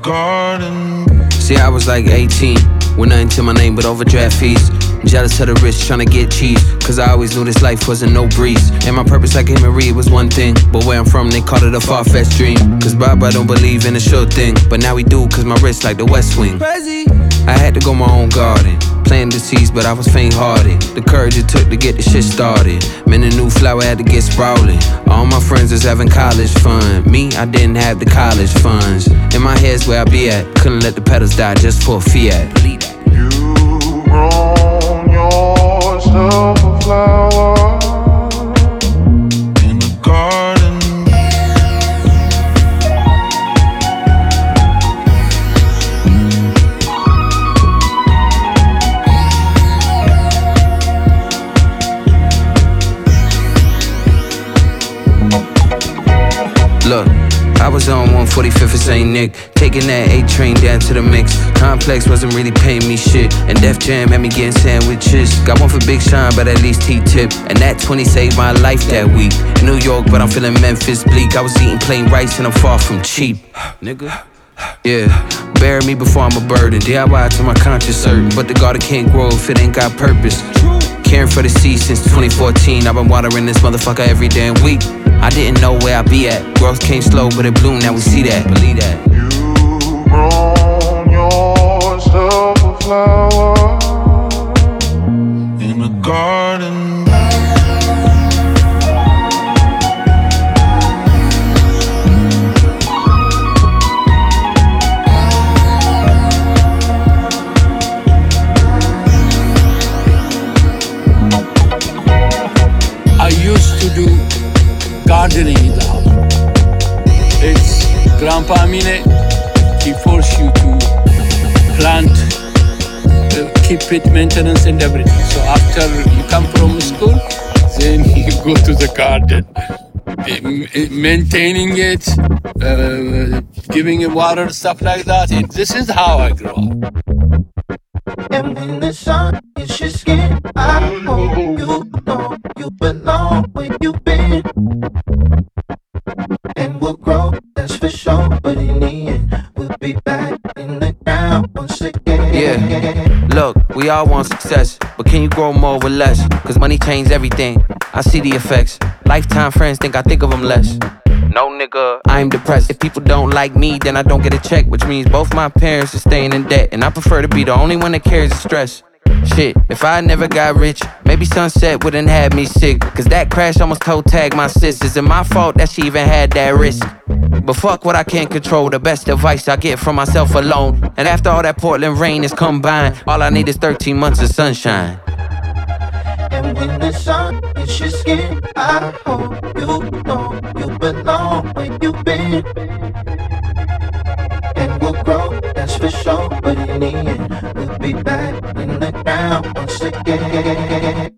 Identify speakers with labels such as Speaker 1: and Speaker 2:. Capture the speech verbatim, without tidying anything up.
Speaker 1: garden.
Speaker 2: See, I was like eighteen, with nothing to my name but overdraft fees. Jealous of the rich, tryna get cheese, cause I always knew this life wasn't no breeze. And my purpose, like him and Reed, was one thing, but where I'm from, they call it a far-fetched dream. Cause Baba don't believe in a sure thing, but now we do, cause my wrist like the West Wing. Crazy. I had to go my own garden, planting the seeds, but I was faint-hearted. The courage it took to get the shit started, man, the new flower had to get sprouting. All my friends was having college fun, me, I didn't have the college funds. In my head's where I be at, couldn't let the petals die just for a fiat. Believe that.
Speaker 1: You grown yourself a flower in the garden.
Speaker 2: Look, I was on one forty-fifth at Saint Nick, taking that eight train down to the mix. Complex wasn't really paying me shit, and Def Jam had me getting sandwiches. Got one for Big Sean, but at least he tipped, and that twenty saved my life that week. New York, but I'm feeling Memphis bleak. I was eating plain rice and I'm far from cheap, nigga. Yeah, bury me before I'm a burden. D I Y to my conscience certain, but the garden can't grow if it ain't got purpose. Caring for the seed since twenty fourteen. I've been watering this motherfucker every damn week. I didn't know where I'd be at. Growth came slow, but it bloomed, now we see that. Believe that.
Speaker 1: You grown yourself a flower in the garden.
Speaker 3: I used to do gardening in the house. It's Grandpa Amine, he forced you to plant, uh, keep it, maintenance and everything. So after you come from school, then you go to the garden. M- maintaining it, uh, giving it water, stuff like that. It, this is how I grew up.
Speaker 4: And when the sun hits your skin, I hope you know you belong where you've been. And we'll grow, that's for sure. But in the end, we'll be back in the ground once again.
Speaker 2: Yeah, look, we all want success, but can you grow more with less? Cause money changed everything, I see the effects. Lifetime friends think I think of them less. No nigga, I'm depressed. If people don't like me, then I don't get a check, which means both my parents are staying in debt, and I prefer to be the only one that carries the stress. Shit, if I never got rich, maybe Sunset wouldn't have me sick. Cause that crash almost toe tagged my sis. Is it my fault that she even had that risk? But fuck what I can't control, the best advice I get from myself alone. And after all that Portland rain is combined, all I need is thirteen months of sunshine.
Speaker 4: And when the sun hits your skin, I hope you know you belong where you've been. And we'll grow, that's for sure. But in the end, we'll be back in the ground once again.